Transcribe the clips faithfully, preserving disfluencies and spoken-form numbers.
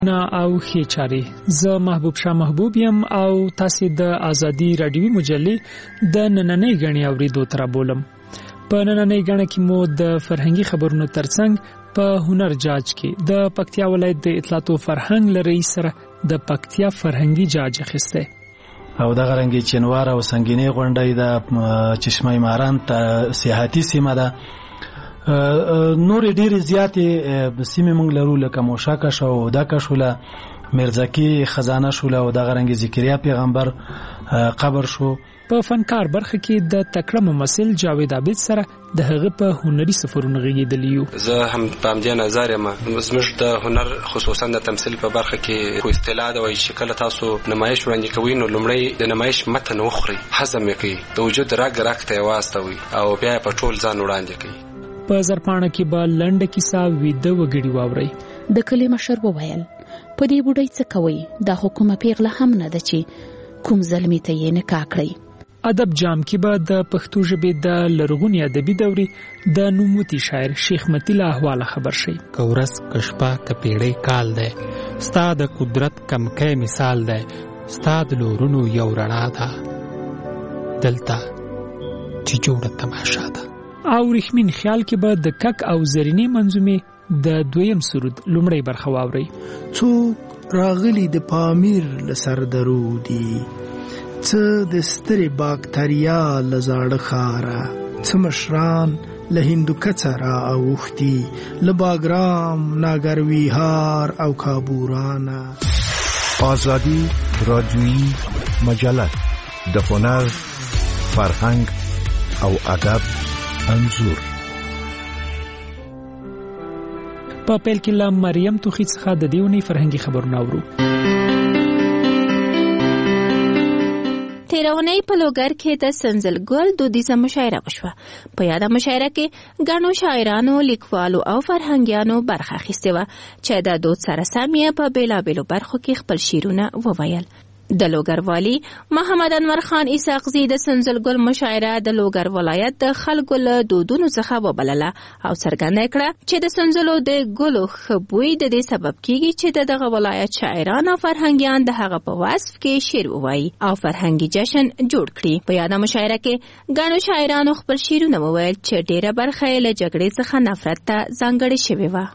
نه او خې چاري زه محبوب شاه محبوب يم او تاسو د ازادي رادیوي مجلې د نننۍ غنی اوریدو تر بولم. په نننۍ غنی کې مو د فرهنګي خبرونو ترڅنګ په هنر جاج کې د پکتیا ولایت د اطلاعات او فرهنګ لري سره د پکتیا فرهنګي جاج اخیسته او د غرنګي چنوار او سنگینی غونډې د چشمه ماران ته سیاحتي سیمه ده. نور ډیر زیاتې سیمه مونږ لرو لکه موشاکه شو دا کښوله مرزکی خزانه شوله او د غرنګي ذکریا پیغمبر قبر شو. په فنکار برخه کې د تکړه ممثل جاوید عابد سره د هغه په هنري سفرونو غږیدلیو. زه هم په همدې نظر یم زموږ د هنر خصوصا د تمثيل په برخه کې خو اصطلاح د وایي شکل تاسو نمایش وړاندې کوي نو لومړی د نمایش متن وخوري هضم یې کوي د وجود راګ راګ ته واستوي او بیا په ټول ځان وړاندې کوي. په زرپانه کې به لنډه کیسه ویده وګړي واوري. د کلی مشر وویل په دې بوډۍ څه کوي دا حکومت پیغله هم نه ده چې کوم ظلمي ته یې نه کاکړي. ادب جام کې به د پښتو ژبې د لرغونی ادبي دوري د نوموتی شاعر شیخ متی له احواله خبر شي. کورس کشپا کپیړې کال ده ستا د قدرت کمکې مثال ده ستا د لورونو یو رڼا ده دلته چې جوړه تماشا ده. او رښمین خیال کې به د کک او زرینی منظومه د دویم سرود لومړی برخه واوري. څوک راغلی د پامیر لسر درودي څه د ستري باکتریا لزاړه خاره څه مشران له هندوکڅه را اوختي له باګرام ناګرویهار او کابورانا. آزادی رادیویی مجله د هنر فرهنګ او ادب انزور. په پیل کې له مریم توخی څخه د دیونی فرهنګي خبرونه اورو. تیرونی په لوګر کې د سنځل ګل دودیزه مشاعره وشوه. په یاده مشاعره کې ګڼو شاعرانو، لیکوالو او فرهنګیانو برخه اخیسته و چې د دود سره سم یې په بیلابیلو برخو کې خپل شعرونه وویل. د لوګر والی محمد انور خان اسحاقزی د سنځل ګل مشاعره د لوګر ولایت د خلکو له دودونو څخه وبلله او څرګنده کړه چې د سنځلو د ګلو خبوی د دې سبب کیږي چې دغه ولایت شاعران او فرهنګیان د هغه په وصف کې شعر ووایي او فرهنګي جشن جوړ کړي. په یاده مشاعره کې ګڼو شاعرانو خپل شعرونه وویل چې ډیره برخه یې له جګړې څخه نفرت ته ځانګړې شوې وه.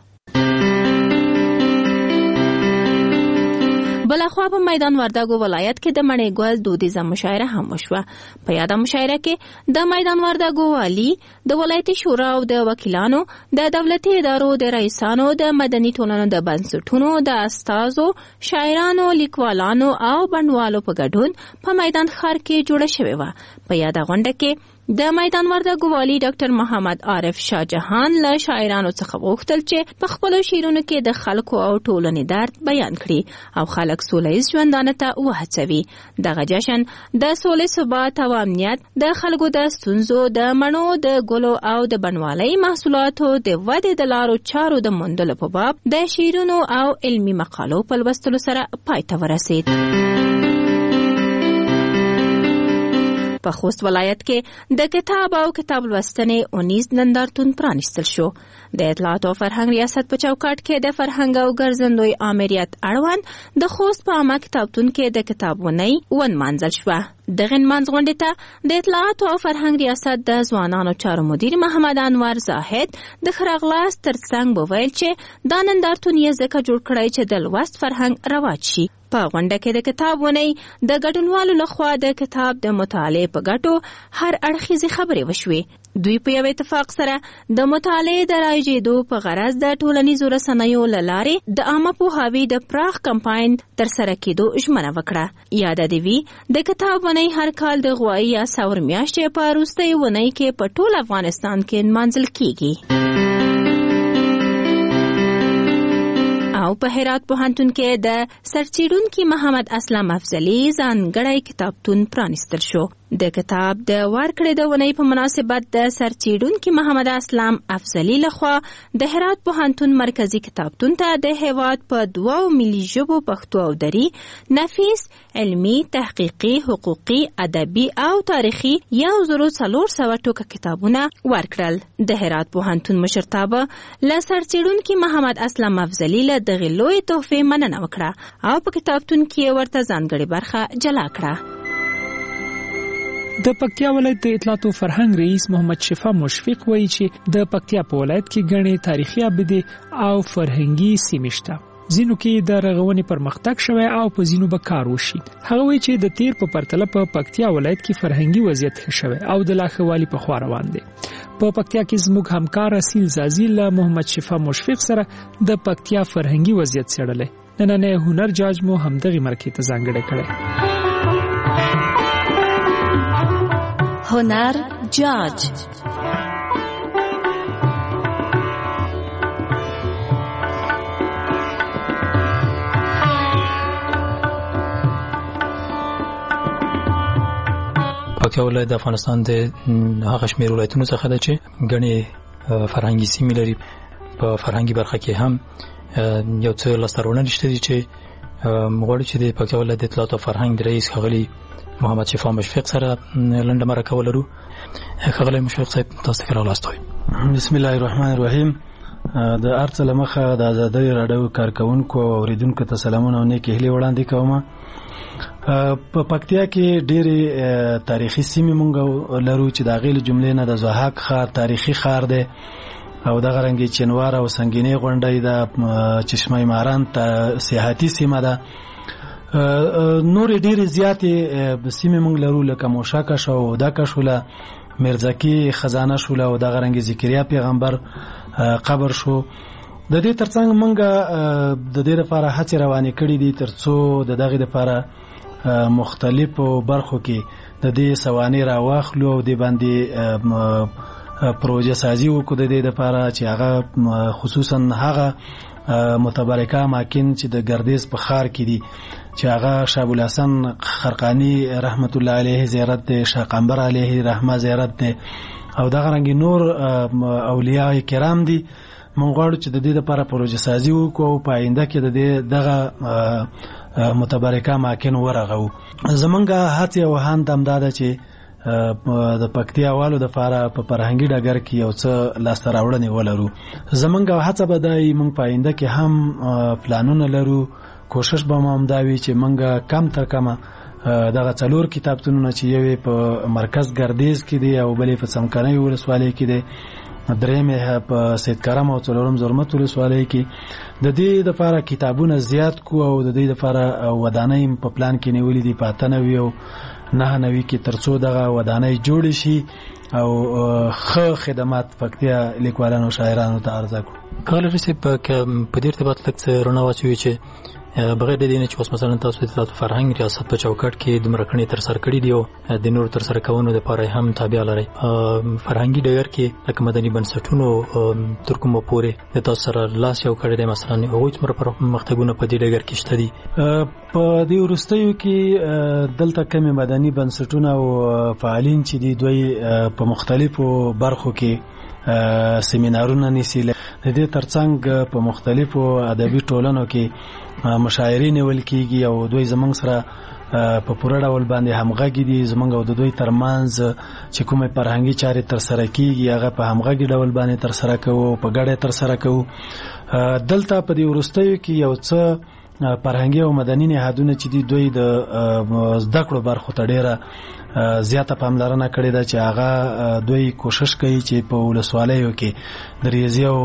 بلخوا په میدان وردګو ولایت کې د مڼې ګل دودیزه مشاعره هم وشوه. په یاده مشاعره کې د میدان وردګو والی د ولایتي شورا او د وکیلانو د دولتي ادارو د رئیسانو د مدني ټولنو د بنسټونو د استازو شاعرانو لیکوالانو او بڼوالو په ګډون په میدان ښار کې جوړه شوې وه. په یاده غونډه کې د میدان وردګو والی ډاکټر محمد عارف شاه جهان له شاعرانو څخه غوښتل چې په خپلو شعرونو کې د خلکو او ټولنې درد بیان کړي او خلک سولیز ژوندانه ته وهڅوي. دغه جشن د سولې، ثبات او امنیت، د خلکو د ستونزو، د مڼو، د ګلو او د بڼوالۍ محصولاتو د ودې د لارو چارو د موندلو په باب د شعرونو او علمي مقالو په لوستلو سره پای ته ورسید. په خوست ولایت کې د کتاب او کتاب لوستنې اونیز نندارتون پرانیستل شو. د اطلاعات او فرهنګ ریاست په چوکاټ کې د فرهنګ او ګرځندوی آمریت اړوند د خوست په عامه کتابتون کې د کتابونی ونمانځل شوه. دغه نمانځ غونډې ته د اطلاعات او فرهنګ ریاست د ځوانانو چارو مدیر محمد انور زاهد د خراغلاس ترڅنګ وویل چې دا نندارتون یې ځکه جوړ کړی چې د لوست فرهنګ رواج شي. په غونډه کې د کتابونی د ګډونوالو لخوا د کتاب د مطالعې په ګټو هر اړخیزې خبرې وشوې. دوی په یو اتفاق سره د مطالعې د رایجېدو په غرض د ټولنیزو رسنیو له لارې د عامه پوهاوي د پراخ کمپاین ترسره کېدو ژمنه وکړه. یاده دې وي د کتابونی هر کال د غوایي یا سور میاشتې په وروستۍ اونۍ کې په ټول افغانستان کې نمانځل کېږي. او په هرات پوهنتون کې د سرچیرونکي محمد اسلام افضلی ځانګړی کتابتون پرانیستل شو. د کتاب د ورکړې د ونې په مناسبت د سرچینونکي محمد اسلام افضلی لخوا د هرات پوهنتون مرکزی کتابتون ته د هیواد په دوه ملي ژبو پښتو او دري نفیس علمی تحقیقي حقوقي ادبي او تاریخي یو زرو څلور سوه ټوکه کتابونه ورکړل. د هرات پوهنتون مشرتابه له سرچینونکي محمد اسلام افضلی له دغه لوی تحفې مننه وکړه او په کتابتون کې ورته ځانګړې برخه جلا کړه. د پکتیا ولایت د اطلاعات او فرهنګ رئیس محمد شفا مشفق وایي چې د پکتیا په ولایت کې غني تاریخي ابدي او فرهنګي سیمې شته. ځینو کې د رغونې پرمختګ شوی او په ځینو به کار وشي. هغه وایي چې د تیر په پرتله په پکتیا ولایت کې فرهنګي وضعیت ښه شوی او د لاښوالي په خوا روان دی. په پکتیا کې زموږ همکار اصیل زازی له محمد شفا مشفق سره د پکتیا فرهنګي وضعیت څېړلی. نننې هنر جاج مو همدغه مرکې ته ځانګړی کړی. هنر جاج پکتیا ولایت د افغانستان د هغه شمېر ولایتونو څخه ده چې ګڼې فرهنګي سیمې لري. په فرهنګي برخه کې هم یو څه لاسته راوړنې شته دي چې غواړو چې د پکتیا ولایت د اطلاعات او فرهنګ رئیس ښاغلي محمد شفا مشفق سره لنډه مرکه ولرو. ښاغلی مشفق صاحب تاسو ته راغلاست. بسم الله الرحمن الرحیم. د ارڅ لمخه د آزادۍ راډیو کارکونکو او اوریدونکو ته سلامونه او نیک هیلې وړاندې کوم. په پکتیا کې ډېرې تاریخي سیمې مونږ لرو چې د هغې له جملې نه د ضحاک ښار تاریخي ښار دی او دغه رنګې چنوار او سنګینې غونډۍ ده. چشمه ماران ته سیاحتي سیمه ده. نورې ډېرې زیاتې سیمې مونږ لرو لکه موشاکه شو او دکه شوله مرزکي خزانه شوله او دغه رنګې ذکریا پیغمبر قبر شو. د دې ترڅنګ مونږ د دې لپاره هڅې روانې کړې دي تر څو د دغې لپاره مختلفو برخو کې د دې سوانح راواخلو او د باندې پروژه سازي وکړو د دې لپاره چې هغه خصوصا هغه متبرکه اماکن چې د ګردیز په ښار کې دي چې هغه شاه ابوالحسن خرقانی رحمت الله علیه زیارت دی، شاه قمبر علیه رحمه زیارت دی او دغه رنګ نور اولیاء کرام دي. مونږ غواړو چې د دې لپاره پروژه سازي وکړو او په آینده کې د دې دغه متبرکه اماکن ورغو. زمونږ هڅې او هاند همدا ده چې د پکتیا والو د لپاره په فرهنګي ډګر کې یو څه لاسته راوړنې ولرو. زمونږ هڅه به دی مونږ په آینده کې هم پلانونه لرو. کوشش به مو همدا وي چې مونږ کم تر کمه دغه څلور کتابتونونه چې یو په مرکز ګردیز کې دی او بلې په څمکنۍ ولسوالۍ کې دی، درېیم په سید کرم او څلورم زرمت ولسوالۍ کې د دې لپاره کتابونه زیات کو او د دې لپاره ودانۍ په پلان کې نیولې دي په اته نوي او نه نوي کې تر څو دغه ودانۍ جوړ شي او ښه خدمات پکتیا لیکوالانو او شاعرانو ته عرضه کړو. کله چې په دې ارتباط لږ څه رڼا واچوي چې بغیر د دې نه چې اوس مثلا تاسو د اطلاعات فرهنګ ریاست په چوکاټ کې د مرکړې تر سره کړې دي او د نور تر سره کولو لپاره هم تابع لري. فرهنګي ډګر کې لکه مدني بنسټونو تر کومه پورې د تاسو سره لاس یو کړی دی، مثلا هغوی څومره پرمختګونه په دې ډګر کې شته دي؟ په دې وروستیو کې دلته کمې مدني بنسټونه او فعالین چې دي دوی په مختلفو برخو کې سیمینارونه نیسي. د دې ترڅنګ په مختلفو ادبي ټولنو کې مشاعرې نیول کېږي او دوی زموږ سره په پوره ډول باندې همغږي دي. زموږ او د دوی ترمنځ چې کومې فرهنګي چارې ترسره کېږي هغه په همغږي ډول باندې ترسره کوو او په ګډه ترسره کوو. دلته په دې وروستیو کې یو څه فرهنګي او مدني نهادونه چې دي دوی د زده کړو برخو ته ډېره زیاته پاملرنه کړې ده چې هغه دوی کوشش کوي چې په ولسوالیو کې د ریاضي او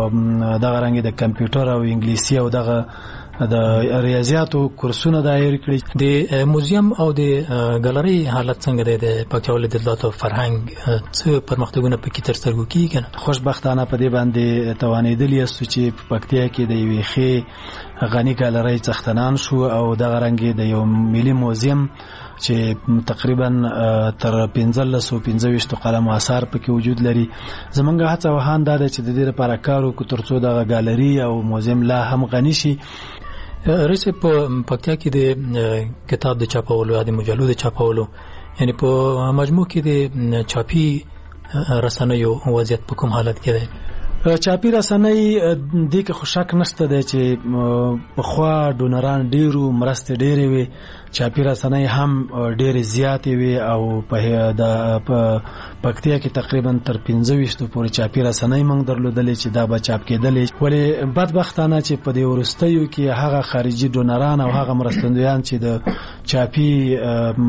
دغه رنګې د کمپیوټر او انګلیسي او دغه د ریاضیاتو کورسونه دایر کړي. د موزیم او د ګالري حالت څنګه دی د پکتیا ولایت د اطلاعات او فرهنګ څه پرمختګونه پکې تر سترګو کېږي؟ خوشبختانه په دې باندې توانېدلي یاستو چې په پکتیا کې د یوې ښې غني ګالرۍ څښتنان شو او دغه رنګې د یو ملي موزیم چې تقریبا تر پنځلس او پنځه ویشت قلم اثار پکې وجود لري. زمونږ هڅه او هاند دا ده چې د دې لپاره کار وکړو تر څو دغه ګالري او موزیم لا هم غني شي. رئیس په پکتیا کې د کتاب د چاپولو یا د مجلو د چاپولو یعنی په مجموع کې د چاپی رسنیو وضعیت په کوم حالت کې دی؟ چاپی رسنۍ دې کې خو شک نشته دی چې پخوا ډونران ډیرو مرستې ډیرې وي، چاپی رسنۍ هم ډیرې زیاتې وي او په د پکتیا کې تقریبا تر پنځه ویشتو پورې چاپی رسنۍ موږ درلودلې چې دا به چاپ کېدلې، ولې بدبختانه چې په دې وروستیو کې هغه خارجي ډونران او هغه مرستندویان چې د چاپی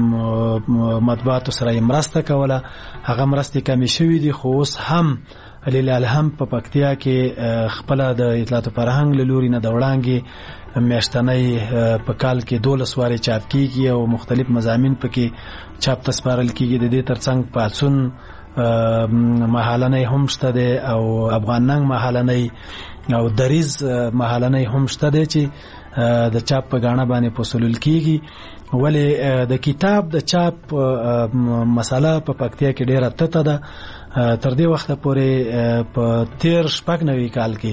مطبوعاتو سره مرسته کوله هغه مرستې کمې شوې دي، خو اوس هم لیلال هم په پکتیا کې خپل د اطلاعات فرهنګ له لوري نه د وړاندې میاشتنۍ په کال کې دولس وارې چاپ کیږي او مختلف مضامین پکې چاپ تسپارل کیږي. د دې ترڅنګ پاڅون مهالنۍ هم شته دی او افغاننګ مهالنۍ او دریز مهالنۍ هم شته دی چې د چاپ په غاڼه باندې پوسولل کیږي. ولې د کتاب د چاپ مسله په پکتیا کې ډیره تته ده. تر دې وخته پورې په تیر شپږ نوي کال کې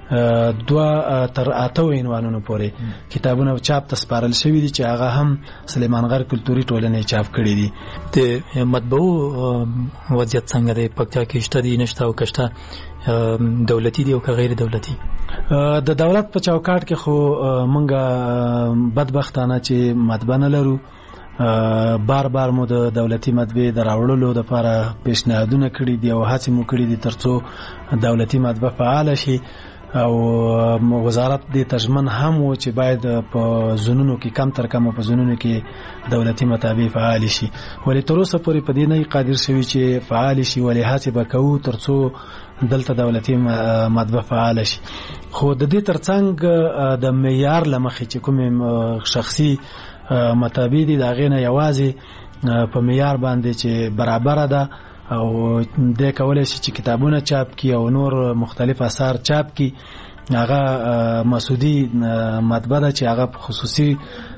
دوه تر اته عنوانونو پورې کتابونه چاپ تسپارل شوي دي چې هغه هم سلیمان غر کلتوري ټولنې چاپ کړي دي. د مطبوعو وضعیت څنګه دی؟ پکتیا کې شته دي نشته او کشته دولتي دي او که غیر دولتي؟ د دولت په چوکاټ کې خو مونږه بدبختانه چې مطبعه نه لرو. بار بار مو د دولتي مطبعې د راوړلو لپاره پیشنهادونه کړي دي او هڅې مو کړي دي ترڅو دولتي مطبعه فعال شي او وزارت دې تضمن هم و چې باید په زونونو کې کم تر کم په زونونو کې دولتي مطابع فعال شي، ولې تر اوسه پورې په دې نه قادر شوی چې فعال شي، ولې هڅې به کوو ترڅو دلته دولتي مطبعه فعال شي. خو د دې ترڅنګ د معیار لمخې چې کوم شخصي مطابع دي دا غینه یوازې په معیار باندې چې برابر ده او د کولای شي چې کتابونه چاپ کی او نور مختلف آثار چاپ کی. هغه مسعودي مطبعه ده چې هغه خصوصي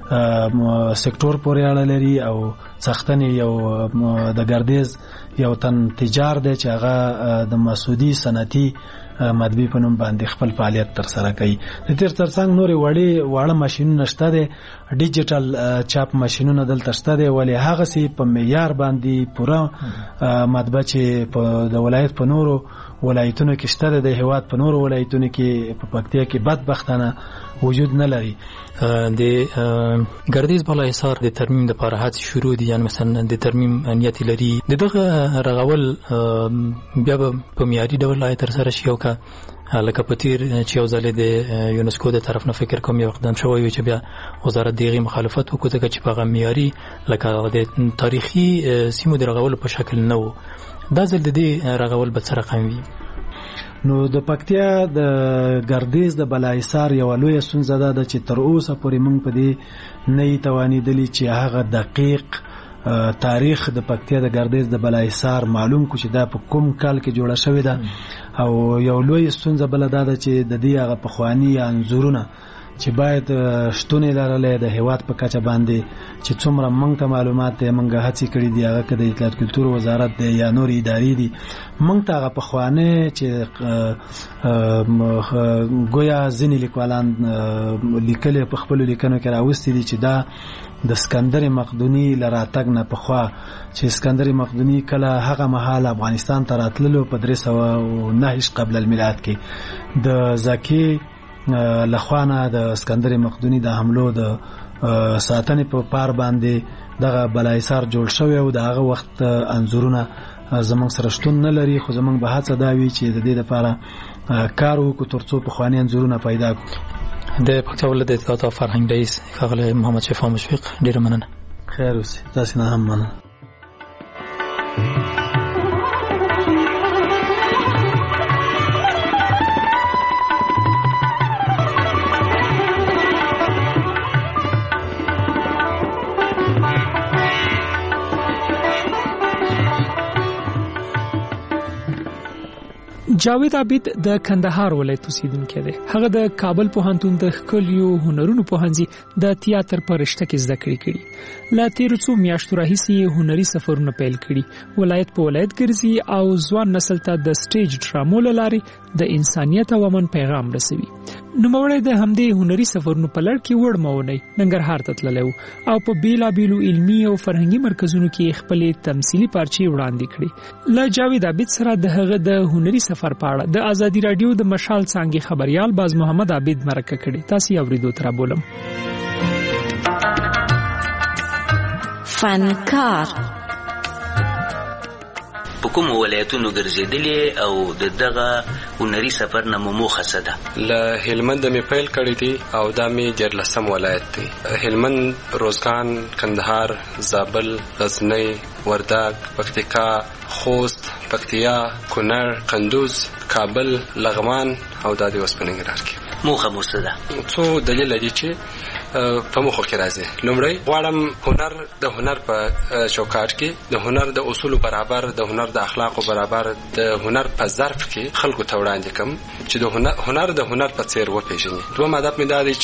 سکتور پورې اړه لري او څښتنې یو د ګردیز یو تن تجار دی چې هغه د مسعودي صنعتي مطبعې په نوم باندې خپل فعالیت تر سره کوي. د تیر ترڅنګ نورې وړې واړه ماشینونه شته دي، ډیجیټل چاپ ماشینونه دلته شته دي، ولې هغسې په معیار باندې پوره مطبعه چې په د ولایت په نورو ولایتونو کې شته ده، د هیواد په نورو ولایتونو کې په پکتیا کې بدبختانه وجود نه لري. د ګردیز بالاحصار د ترمیم لپاره هڅې شروع دي، یعنې مثلا د ترمیم نیت لري. د دغه رغول بیا به په معیاري ډول آیا ترسره شي او که لکه په تیر چې یو ځل د یونسکو د طرف نه فکر کوم یو اقدام شوی وي چې بیا وزارت د هغې مخالفت وکړو ځکه چې په هغه معیاري لکه د تاریخي سیمو د رغولو په شکل نه و. دا ځل د دې رغول به څه رقم وي؟ نو د پکتیا د ګردیز د بالاحصار یوه لویه ستونزه ده چې تر اوسه پورې موږ په دې نه توانېدلي چې هغه دقیق تاریخ د پکتیا د ګردیز د بالاحصار معلوم کو چې دا په کوم کال کې جوړه شوې ده. او یو لویه ستونزه بله دا ده چې د دې هغه پخواني انځورونه چې باید شتون لرلې د هیواد په کچه باندې چې څومره موږ ته معلومات دی موږ هڅې کړې دي هغه که د اطلاعات کلتور وزارت دی یا نور ادارې دي موږ ته هغه پخوانه چې گویا ځینې لیکوالان لیکلي په خپلو لیکنو کې راوستي دي چې دا د اسکندر مقدوني له راتګ نه پخوا چې اسکندر مقدوني کله هغه مهال افغانستان ته راتللو په درې سوه او نهه قبل المیلاد کې د زاکی لخوانه د اسکندر مقدوني د حملو د ساتنې په پار باندې دغه بالاحصار جوړ شوی او د هغه وخت انځورونه زمونږ سره شتون نه لري، خو زمونږ به هڅه دا وي چې د دې لپاره کار وکړو ترڅو پخواني انځورونه پیدا کړو. د پکتیا ولایت د اطلاعات او فرهنګ رئیس ښاغلی محمد شفا مشفق، ډېره مننه. خیر اوسې. تاسې نه هم مننه. جاوید عابد د کندهار ولایت اوسیدونکی دی. هغه د کابل پوهنتون د ښکلیو هنرونو پوهنځي د تیاتر په رشته کې زده کړې کړي. له تیرو څو میاشتو راهیسې هنري سفرونه پیل کړي. ولایت په ولایت ګرځي او ځوان نسل ته د سټیج ډرامو له لارې د انسانیت او امن پیغام رسوي. نوموړی د همدې هنري سفرونو په لړ کې وړمونی ننګرهار ته تللی او په بیلابیلو علمي او فرهنګي مرکزونو کې خپلې تمثیلي پارچې وړاندې کړې. له جاوید عابد سره د هغه د هنري سفر په اړه د ازادي رادیو د مشال څانګې خبريال باز محمد عابد مرکه کړې. تاسو یې اورېدو تر بولم. فنکار په کوم ولایتونو ګرځېدلې او د دغه هنري سفر نه موخه څه ده؟ له هلمند مې پیل کړی دی او دا مې دیارلسم ولایت دی. هلمند، روزګان، کندهار، زابل، غزنی، وردګ، پکتیکا، خوست، پکتیا، کونړ، قندوز، کابل، لغمان او دا د اوس په ننګرهار کې. موخه مو څه ده؟ څو دلیل دي چې په موخه کې راځي. لومړی غواړم هنر د هنر په چوکاټ کې د هنر د اصولو برابر، د هنر د اخلاقو برابر، د هنر په ظرف کې خلکو ته وړاندې کوم چې د هنر هنر د هنر په څیر وپېژني. دوم هدف مې دا دی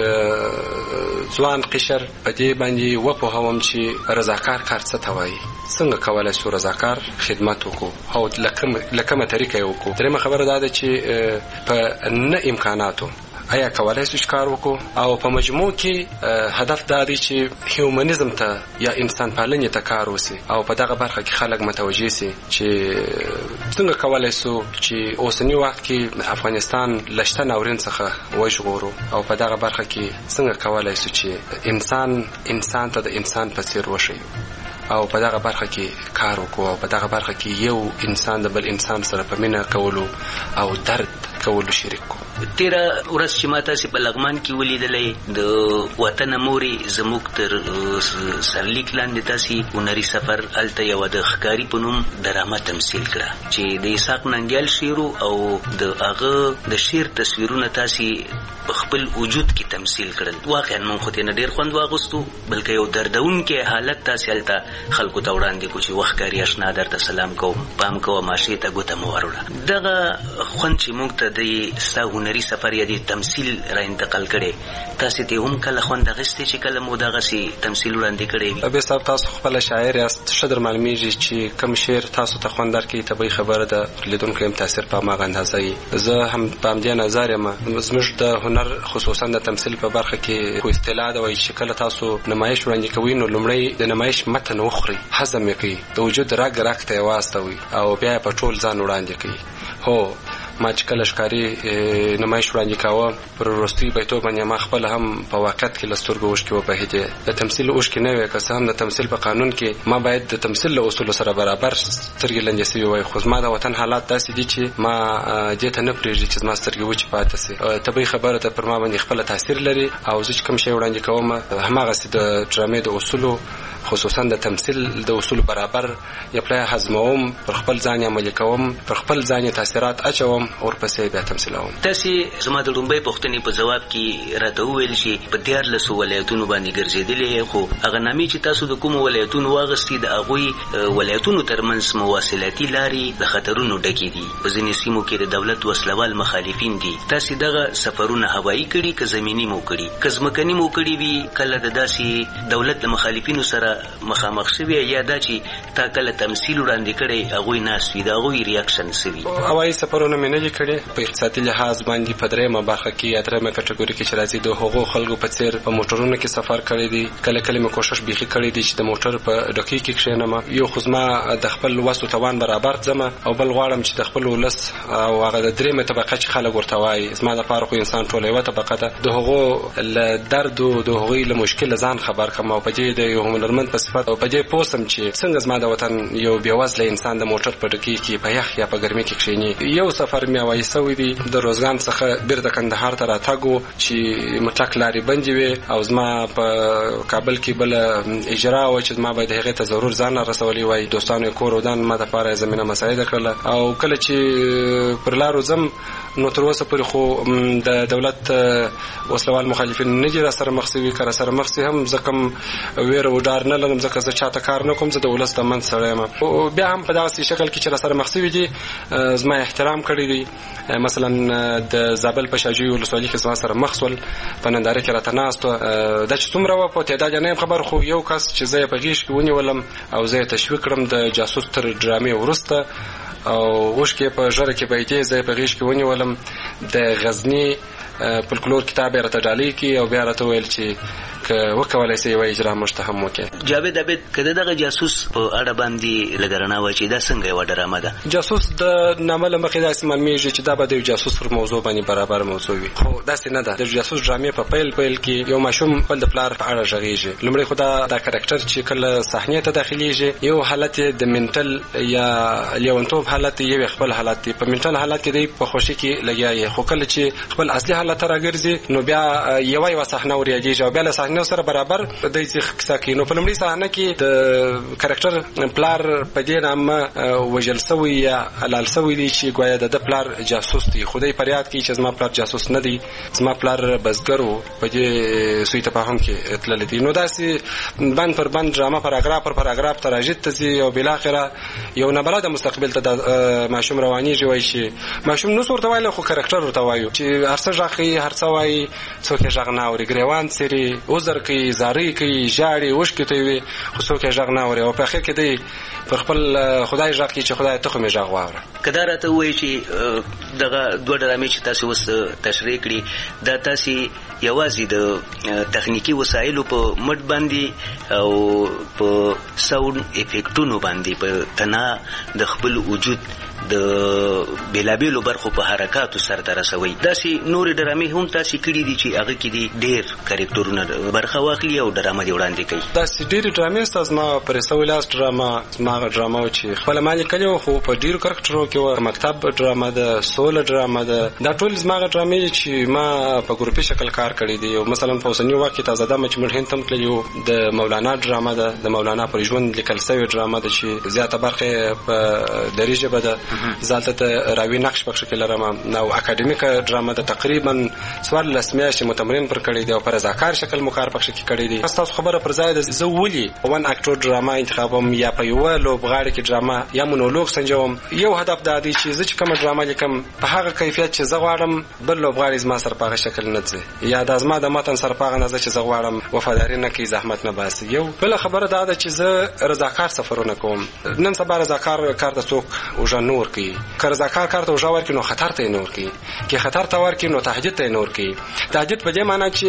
چې ځوان قشر په دې باندې وپوهوم چې رضاکار کار څه ته وایي، څنګه کولای شو رضاکار خدمت وکړو او له کومه طریقه یې وکړو. درېیمه خبره دا ده چې په نه امکاناتو آیا کولای شو کار وکړو او په مجموع کې هدف دا دی چې هیومنیزم ته یا انسان پالنې ته کار وسی او په دغه برخه کې خلک متوجه سي چې څنګه کولای شو چې اوسنی وخت کې افغانستان لشته ناورین څخه وژغورو او په دغه برخه کې څنګه کولای شو چې انسان انسان ته د انسان په څیر وشي او په دغه برخه کې کار وکړو او په دغه برخه کې یو انسان د بل انسان سره په مینه کولو او درد کولو شریک کو. تیره ورځ چې ما تاسې په لغمان کې ولیدلی د وطن مورې زموږ تر سرلیک لاندې تاسې هنري سفر هلته یوه د ښکاري په نوم ډرامه تمثیل کړه چې د اسحاق ننګیال شعر او د هغه د شعر تصویرونه تاسې په خپل وجود کې تمثیل کړل. واقعا موږ خو ترې نه ډېر خوند واغوستو، بلکې یو دردونکی حالت تاسې هلته خلکو ته وړاندې کړو چې وخت ښکاري اشنا درته سلام کوم، پام کوه ماشې ته ګوته مو واروړه. دغه خوند چې موږ ته د ستا هنري سفر یا د تمثیل را انتقال کړي، تاسې ته هم کله خوند اخیستی چې کله مو دغسې تمثیل وړاندې کړی وي؟ ابي صاحب تاسو خپله شاعر یاست، ښه در معلومیږي چې کوم شعر تاسو ته خوند درکوي. طبیعي خبره ده لیدونکی هم تاثیر په هماغه اندازه وي. زه هم په همدې نظر یم. زموږ د هنر خصوصا د تمثیل په برخه کې خو اصطلاح ده وایي چې کله تاسو نمایش وړاندې کوئ نو لومړی د نمایش متن وخورئ، هضم یې کړئ، د وجود رګ رګ ته یې واستوئ او بیا یې په ټول ځان وړاندې کړئ. هو ما چې کله ښکاري نمایش وړاندې کاوه پر وروستي بیتو باندې ما خپل هم په واقعیت کې له سترګو اوښکې وبهېدې. د تمثیل اوښکې نه وې، که څه هم د تمثیل په قانون کې ما باید د تمثیل له اصولو سره برابر سترګې لنجې سوي وای، خو زما د وطن حالات داسې دي چې ما دې ته نه پرېږدي چې زما سترګې وچې پاتې سي. طبیعي خبره ده پر ما باندې خپله تاثیر لري او زه چې کوم شی وړاندې کوم هماغسې د ډرامې د اصولو خصوصا د تمثیل د اصولو برابر یا پلای هضموم، پر خپل ځان عملي کوم، پر خپل ځان تاثیرات اچوم او ورپسې بیا تمثیلوم. تاسې زما د لومړۍ پوښتنې په جواب کې راته وویل چې په دیارلسو ولایتونو باندې ګرځېدلې، خو هغه نامې چې تاسو د کومو ولایتونو واغستې د هغوی ولایتونو ترمنځ مواصلاتي لارې د خطرونو ډکې دي. په ځینې سیمو کې د دولت وسلوال مخالفین دي. تاسې دغه سفرونه هوایي کړي که زمیني مو کړي؟ که ځمکني مو کړي وي کله د داسې دولت له مخالفینو سره مخامخ شوي یا دا چې تا کله تمثیل وړاندې کړی هغوی ناست وي د هغوی ریاکشن څه وي؟ هوایي سفرونه مې نه دي کړي. په اقتصادي لحاظ باندې په درېیمه برخه کې یا درېیمه کټګوري کې چې راځي د هغو خلکو په څېر په موټرونو کې سفر کړی دی. کله کله مې کوشش بیخي کړی دی چې د موټر په ډکۍ کې کښېنم. یو خو زما د خپل وس و توان برابر ځمه او بل غواړم چې د خپل ولس او هغه د درېیمې طبقه چې خلک ورته وایي، زما دپاره خو انسان ټوله یوه طبقه ده، د هغو له درد د هغوی له مشکله ځان خبر کړم او په دې د یو هنرمند په صفت او په دې پوه سم چې څنګه زما د وطن یو بېوزله انسان د موټر په ډکۍ کې په یخ یا په ګرمۍ کې کښېني. یو سفر مې هوایي سوی دی د روزګان څخه بیرته کندهار ته راتګ و چې مټک لارې بندې وې او زما په کابل کې بله اجرا وه چې زما باید هغې ته ضرور ځان رسولی وای. دوستانو یې کور ودان ما دپاره زمینه مساعده کړله او کله چې پر لارو ځم نو تر اوسه پورې خو د دولت وسلوال مخالفین نه دي را سره مخ سوي. که را سره مخ سي هم زه کوم ویره و ډار نه لرم ځکه زه چاته کار نه کوم، زه د ولس د منځ سړی یم. بیا هم په دغسې شکل کې چې را سره مخ سوي دي زما احترام کړی دی. مثلا د زابل په شاجوی ولسوالي کې زما سره مخ سول، په ننداره کې راته ناست و. دا چې څومره وه په تعداد نه یم خبر، خو یو کس چې زه یې په غېږ کې ونیولم او زه یې تشویق کړم د جاسوس تر ډرامې وروسته او اوښکې په ژړه کې بهېدې، زه یې په غېږ کې ونیولم. د غزني فولکلور کتاب یې راته ډالۍ کړي او بیا راته ویل چې که وکولای شي یوه اجرا موږ ته هم وکړي. جاوید عبید که د دغه جاسوس په اړه باندې لږ رڼا واچوي دا څنګه یوه ډرامه ده؟ جاسوس د نامه له مخې داسې معلومیږي چې دا به د جاسوس پر موضوع باندې برابر موضوع وي، خو داسې نه ده. د جاسوس ډرامې په پیل پیل کې یو ماشوم خپل د پلار په اړه غږېږي. لومړی خو دا دا کرکټر چې کله صحنې ته داخليږي یو حالت د منټل یا لیونتوب حالت یو خپل حالت دی. په منټل حالت کې دی په خوشي کې لګیایي، خو کله چې خپل اصلي حالت راګرځي نو بیا یو یو صحنه وريږي او بیا له صحنه سره برابر د دې کیسه کې. نو په لومړي صحنه کې د کرکټر پلار په دې نامه وجل سوی یا حلال سوی دی چې ګویا د پلار جاسوس دی. خدای پریاد کوي چې زما پلار جاسوس نه دی، زما پلار بزګرو. په دې سوی تفاهم کې تلل دي. نو داسې بند پر بند ډرامه پاراګراف پر پاراګراف تراجت تزي او بل اخره یو نبره د مستقبل ته د ماشوم روانيږي. وایي چې ماشوم نو ورته وایي خو کرکټر ورته وایي چې هرڅه ژغي هرڅه وایي څوک ژغ نه اوري، ګریوان سری وزر کوي، زاري کوي، ژاړي، وشکته وي، خو څوک ژغ نه اوري. او په اخر کې دی پر خپل خدای ژغ کوي چې خدای ته خو مې ژغ واوره. کدا راته وایي چې دغه دوه ډرامې چې تاسو وس تشریح کړي دا تاسو یوازې د تخنیکی وسایلو په مټ باندې او په ساوند افیکټونو باندې په تنا د خپل وجود د بلابلو برخو په حرکاتو سره ترسوي. داسې نور ډرامې هم تاسو کړي دي چې هغه کې دي ډېر کریکټرونه برخه واخلي او ډرامه دی وړاندې کوي. داسې ډېر ډرامې ستاسو ما پر سویلاس ډرامه ما ډرامه چې خپل مالي کړو خو په ډېر کریکټرو کې و مکتب ډرامه ده، سول ډرامه ده، دا ټول زما ډرامې چې ما په ګروپي شکل کار کړی دي. او مثلا په اوسنی وخت کې تازه د مجموعه هند تم کلیو د مولانا ډرامه ده، د مولانا پر ژوند لیکل شوی ډرامه ده چې زیاته برخه په دریجه بده زالته ته راوي نقش پکښ کې لرم. نو اکیډمیک ډرامه ده تقریبا څوار لسمیاشتې متمرین پر کړی دی او پر ذکر شکل مکار پکښ کې کړی دی. تاسو خبره پر ځای د زولي وان اکټور ډرامه انتخابم یا په یو لوبغاړي کې ډرامه یا مونولوګ سنجوم. یو هدف دا دی چې زه چې کوم ډرامه لیکم په هغه کیفیت چې زه غواړم بل لوبغاړي زما سره په هغه شکل نه ځي یا د زما د متن سره په هغه نه چې زه غواړم وفاداری نه کوي، زحمت نه باسي. یو بل خبره دا ده چې زه رضاکار سفرونه کوم. نن سبا رضاکار کار د څوک او جنور کوي، که رضاکار کار ته وژاور کې نو خطر ته نور کوي، کې خطر ته ور کې نو تهدید ته نور کوي. تهدید په دې معنی چې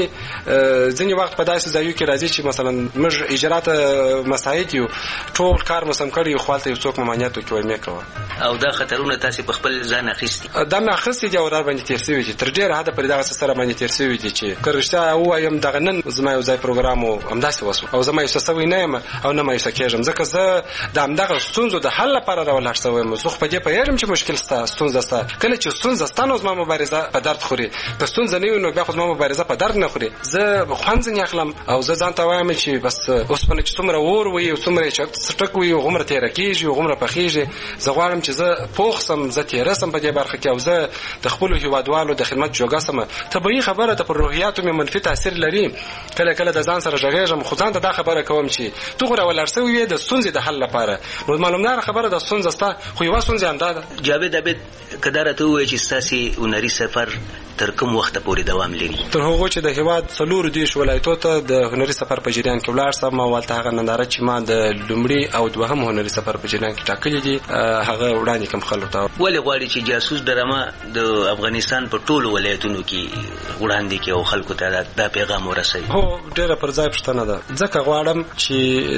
ځینې وخت په داسې ځایو کې راځي چې مثلا موږ اجرات مساعد یو ټول کار مسم کړی خو حالت یو څوک ممانعت کوي مې کوي او دا خطرونه تاسو په خپل ځان اخیستي. دا مې اخیستي دی او را باندې تیر شوی دي. تر ډیره حد پر دغه سره باندې تیر شوی دي چې کرشته وایم دغه نن زما یو ځای پروګرام همداسې وسو او زما یو څه سوي نه یم او نه مې څه کېږم ځکه زه د همدغه ستونزو د حل لپاره راولاړ شوم. زه په دې پیژم چې مشکل ستا ستونزه ستا کله چې ستونزه ستانو زما مبارزه په درد خوري، که ستونزه نه وي نو بیا خو زما مبارزه په درد نه خوري. زه خوند ځنې اخلم او زه ځان ته وایم چې بس اوس په چې څومره اور وي او څومره چې سټک وي غومره تیر کېږي غومره پخېږي. زه غواړم چې زه پوخ سم، زه تیر سم په دې برخه کې او زه د خپل هیوادوالو د خدمت جوګه سم. طبيعي خبره ته پر روحیاتو مې منفي تاثیر لري. کله کله د ځان سره ژغېږم خو ځان ته دا خبره کوم چې تو غره ولرسوي د ستونزې د حل لپاره. نو معلومه خبره د ستونزې ستا خو یو ستونزې هم ده. جاوید عبید کدا راته وایي چې تاسو هنري سفر تر کوم وخت پورې دوام لري؟ تر هغه چې د هیواد څلور دیش ولایتو ته د هنري سفر په جریان کې ولاړ سم او ولته هغه ننداره چې ما د لومړي او دوهم هنري سفر په جریان کې ټاکلي دي هغه وړاندې کوم خلک ته. ولې غواړي چې جاسوس ډرامه د افغانستان په ټولو ولایتونو کې وړاندې کې او خلکو ته دا پیغام ورسوي؟ هو ډیره پر ځای پښتنه ده. ځکه غواړم چې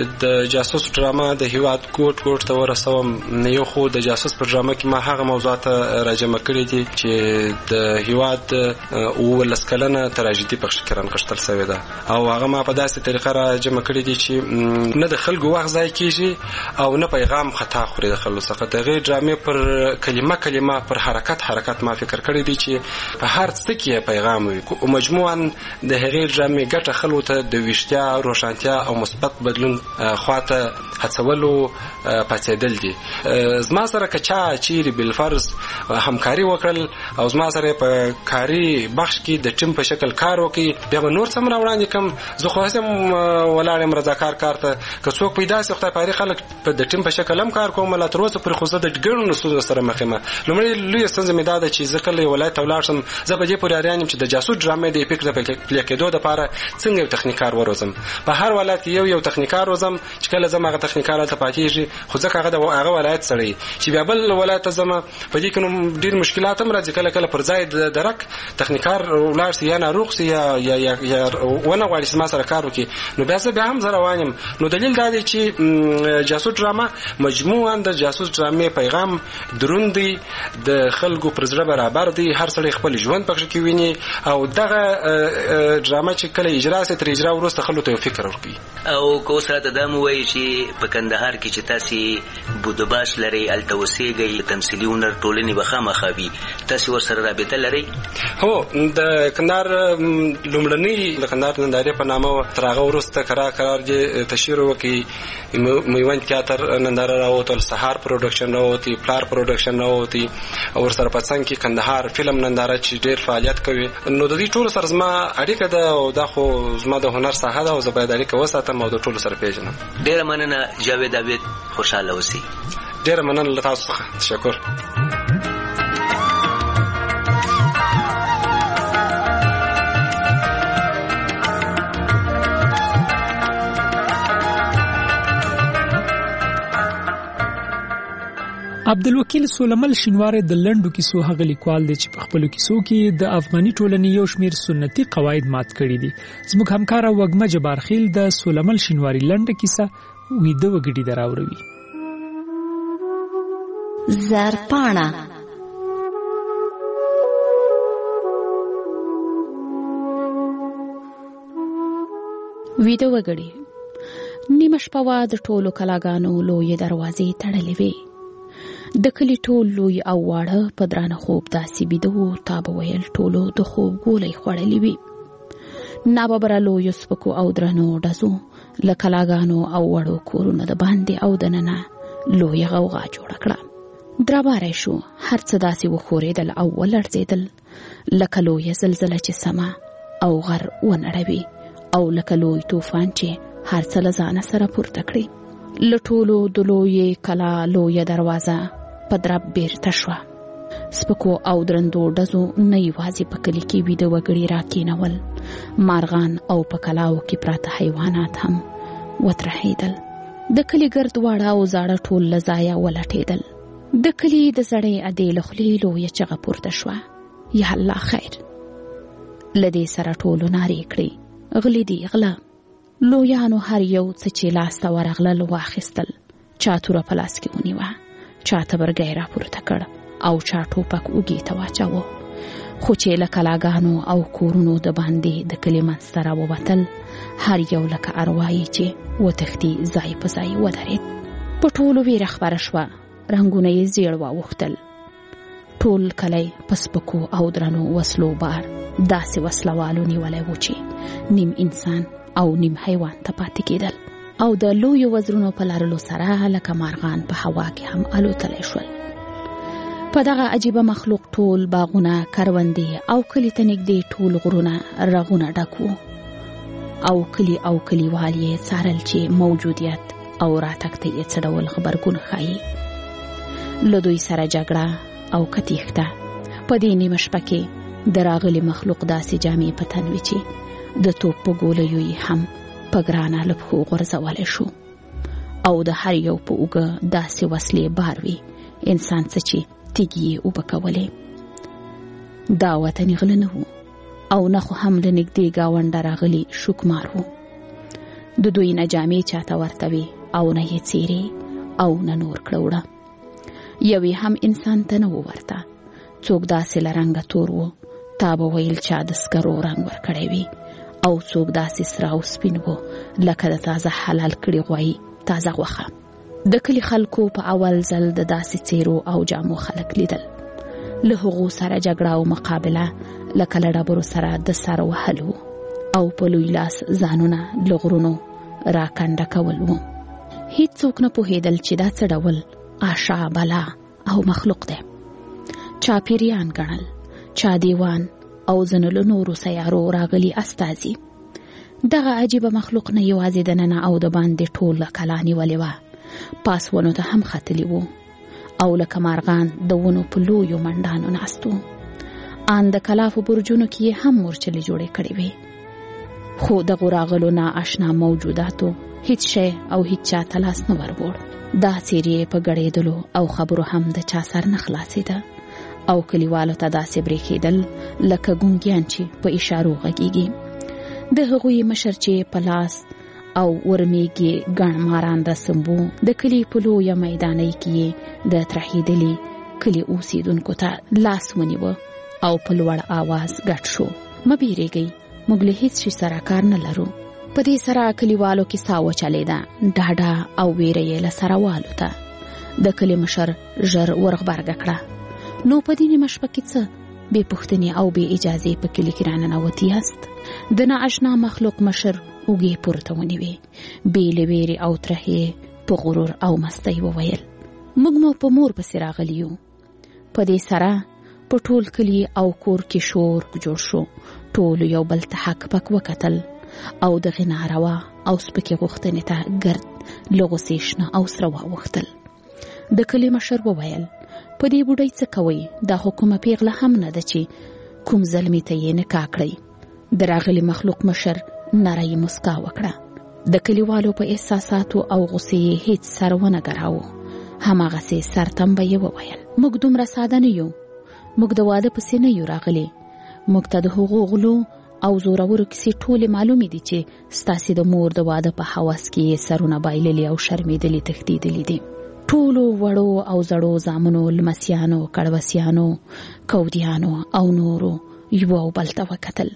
د جاسوس ډرامه د هیواد ګوټ ګوټ ته ورسوم. نه یو خو د جاسوس په ډرامه کې ما هغه موضوعات راجمع کړي دي چې د هیواد او لسکلنه تراژیدي په شکران کشتل شوی ده او هغه ما په داسې طریقه راجمع کړي دي چې نه د خلکو وخت ضایع کیږي او نه پیغام خطا خوري د خلکو څخه. د غیر ډرامې پر کلمه کلمه پر حرکت حرکت ما فکر کړی دی چې په هر څه کې پیغام وي او مجموعاً د هغې ډرامې ګټه خلکو ته د ویښتیا روښانتیا او مثبت بدلون خواته هڅولو پاتېدل دي. زما سره که چا چیرې بالفرض همکاري وکړل او زما سره په کاري بخش کې د ټیم په شکل کار وکړي بیا به نور څه وړاندې کوم. زه خو هم ولاړ یم رضاکار کار ته. که څوک پیدا سي خدای پاري خلک په د ټیم په شکل هم کار کوم لا تر اوسه پر خو زه د ګڼو ستونزو سره مخ یم. لومړی لوی ستونزه مې دا ده چې زه کله ولایت ولاړ شم زه به دې پورې اړین یم چې د جاسوس ډرامې د فکر په پلی کېدو لپاره څنګه یو تخنیکار وروزم. په هر ولایت یو یو تخنیکار وروزم چې کله زما هغه تخنیکار ته پاتېږي خو ځکه هغه د هغه ولایت سړی چې بیا بل ولایت زما په دې کې نو ډېر مشکلات هم راځي. کله کله پر ځای د درک تخنیکار ولاړ سي یا ناروغ سي یا یا یا ونه غواړي چې ما سره کار وکړي نو بیا زه بیا هم زه روان یم. نو دلیل دا دی چې جاسوس ډرامه مجموعاً د جاسوس ډرامې پیغام دروند دی، د خلکو پر زړه برابر دی، هر سړی خپل ژوند پکې کې ویني او دغه ډرامه چې کله اجرا سي تر اجرا وروسته خلکو ته فکر ورکوي. او کو سره ته دا مو وایي چې په کندهار کې چې تاسو بودباش لري الته وسیږي تمثيلي هنر ټولنې بخامخه وي، تاسو ورسره رابطه لري؟ هو د کندهار لومړنی د کندهار نندارې په نامه ترغه ورسته کرا قرار دي تشهیر وکي میوند تیاتر ننداره راوته، سهار پروډکشن راوته، پلار پروډکشن راوته او سره پڅنګ کې کندهار فلم ننداره چې ډېر فعالیت کوي. نو د دې ټولو سره زما اړیکه ده او دا خو زما د هنر ساحه ده او زه باید اړیکه وساتم او د ټولو سره پیژنم. ډېر مننه جاوید عابد، خوشاله اوسئ. ډېر مننه له تاسو څخه، تشکر. عبدالوکیل سولمل شینواری د لنډو کیسو هغه لیکوال دی چې په خپلو کیسو کې د افغاني ټولنې یو شمېر سنتي قواعد مات کړي دي. زموږ همکاره وږمه جبارخیل د سولمل شینواری لنډه کیسه ویده وګړي دراوروي. زرپاڼه ویده وګړي. نیمه شپه وه، د ټولو کلاګانو لویې دروازې تړلې وې. د کلي ټول لوی او واړه په درانه خوب داسې بیده وو، تا به ویل ټولو د خوب ګولۍ خوړلې وي. ناببره لویو سپکو او درنو ډزو له کلاګانو او وړو کورونو د باندې او دننه لویه غوغا جوړه کړه. درباره شو، هر څه داسې وښورېدل او ولړزېدل لکه لویه زلزله چې سمه او غر ونړوي او لکه لوی طوفان چې هر څه له ځانه سره پورته کړي. له ټولو د لویې کلا لویه دروازه په درب بیرته شوه. سپکو او درندو ډزو نه یوازې په کلي کې ویده وګړي راکېنول، مارغان او په کلاو کې پراته حیوانات هم وترهېدل. د کلي ګرد واړه او زاړه ټول له ځایه ولټېدل. د کلي د زړې ادې له خولې لویه چغه پورته شوه، یا الله خیر. له دې سره ټولو نارې کړې، غلي دي غله. لویانو هر یو څه چې لاس ته ورغلل واخیستل. چا توره په لاس کې ونیوه، چا تبرګی راپورته کړ او چا ټوپک اوږې ته واچاوه. خو چې له کلاګانو او کورونو د باندې د کلي منځته راووتل، هر یو لکه اروايي چې وتښتي ځای په ځای ودرېد. په ټولو ویره خپره شوه، رنګونه یې زیړ واوښتل. ټول کلی په سپکو او درنو وسلو بار داسې وسلوالو نیولی و چې نیم انسان او نیم حیوان ته پاتې کېدل او د لویو وزرونو په لرلو سره لکه مارغان په هوا کې هم الوتلی شول. په دغه عجیبه مخلوق ټول باغونه، کروندې او کلي ته نږدې ټول غرونه رغونه ډک وو او کلي او کلیوال یې څارل چې موجودیت او راتګ ته یې څه ډول غبرګون ښایي. له دوی سره جګړه او کتیښته. په دې نیمه شپه کې د راغلي مخلوق داسې جامې په تن وې چې د توپ په ګولیو یې هم په ګرانه له پښو غورځولی شو او د هر یو په اوږه داسې وسلې بار وي انسان څه چې تیږې یې اوبه کولې. دا وطني غله نه وو او نه خو هم له نږدې ګاونډه راغلي شوکمار وو. د دوی نه جامې چاته ورته وې او نه یې څیرې او نه نور کړه وړه. یوې هم انسان ته نه و ورته. څوک داسې له رنګه تور وو، تا به ویل چا د سکرو رنګ ورکړی وي، او څوک داسې سره او سپین وو لکه د تازه حلال کړي غوایي تازه غوښه. د کلي خلکو په اول ځل د داسې څیرو او جامو خلک لیدل. له هغو سره جګړه او مقابله لکه له ډبرو سره د سر وهل وو او په لوی لاس ځانونه له غرونو راکنډه کول وو. هیڅوک نه پوهېدل چې دا څه ډول آشا بلا او مخلوق دی. چا پیریان ګڼل، چا دیوان او ځینو له نورو سیارو راغلي استازي. دغه عجیبه مخلوق نه یوازې دننه او د باندې ټوله کلا نیولې وه، پاسونو ته هم ختلي وو او لکه مارغان د ونو په لویو منډانو ناست وو. ان د کلا په برجونو کې یې هم مورچلې جوړې کړې وې. خو دغو راغلو نااشنا موجوداتو هیڅ شی او هیڅ چا ته لاس نه وربوړ. دا څیرې په ګړېدلو او خبرو هم د چا سر نه خلاصېده او کلیوالو ته داسې برېښېدل لکه ګونګیان چې په اشارو غږیږي. د هغوی مشر چې په لاس او ورمیږي ګڼ ماران رسمبو د کلي په لویه میدانۍ کې د ترهېدلي کلي اوسېدونکو ته لاس ونیوه او په لوړ آواز ګډ شو: مه بیریږئ، موږ له هیڅ شي سره کار نه لرو. په دې سره کلیوالو کې ساه وچلېده. ډاډه او ویره یې له سره والوته. د کلي مشر ژر ورغبرګه کړه: نو په دې نیمه شپه کې څه بې پوښتنې او بې اجازې په کلي کې راننوتي یاست؟ د نااشنا مخلوق مشر اوږې پورته ونیوې. بې له ویرې او ترهې په غرور او مستۍ وویل: موږ مو په مور پسې راغلي یو. په دې سره په ټول کلي او کور کې شور جوړ شو. ټولو یو بل ته حق پک وکتل او دغې ناروا او سپکې غوښتنې ته ګرد له غوسې شنه او سره واوښتل. د کلي مشر وویل: په دې بوډۍ څه کوئ؟ دا خو کومه پیغله هم نه ده چې کوم زلمي ته یې نکاح کړئ. د راغلي مخلوق مشر نرۍ مسکا وکړه. د کلیوالو په احساساتو او غوسې یې هیڅ سر ونه ګراوه. هماغسې سرتمبه یې وویل: موږ دومره ساده نه یو. موږ د واده پسې نه یو راغلي. موږ ته د هغو غلو او زورورو کیسې ټولې معلومې دي چې ستاسې د مور د واده په هوس کې یې سرونه بایللي او شرمېدلي تښتېدلي دي. ټولو وړو او زړو زامنو، لمسیانو، کړوسیانو، کودیانو او نورو یو او بل ته وکتل.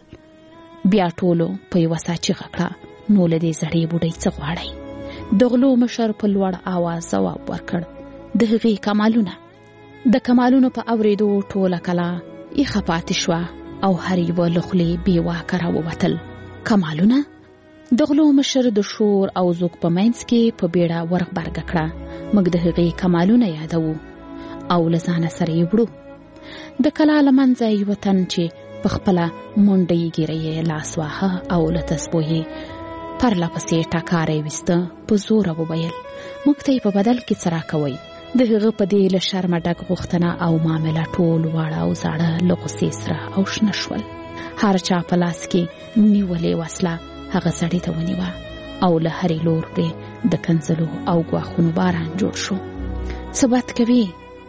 بیا ټولو په یوه ساه چیغه کړه: نو له دې زړې بوډۍ څه غواړئ؟ د غلو مشر په لوړ آواز ځواب ورکړ: د هغې کمالونه. د کمالونو په اورېدو ټوله کلا یخه پاتې شوه او هر یوه له خولې بې واکه راووتل. کمالونه؟ د غلو مشر د شور او زوږ په منځ کې په بیړه ورغبرګه کړه: موږ د هغې کمالونه یادوو او له ځانه سره یې وړو. د کلا له منځه یوه تن چې په خپله منډه یې ګیره یې لاس واهه او له تسبو یې پرله پسې ټکاره یې ویسته، په زوره وویل: موږ ته یې په بدل کې څه راکوئ؟ د هغه په دې له شرمه ډک غوښتنه او معامله ټول واړه او زاړه له غوسې سره او شنه شول. هر چا په لاس کې نیولې وسله هغه سړي ته ونیوه او له هرې لور پرې د کنځلو او ګواښونو باران جوړ شو. څه بد کوي؟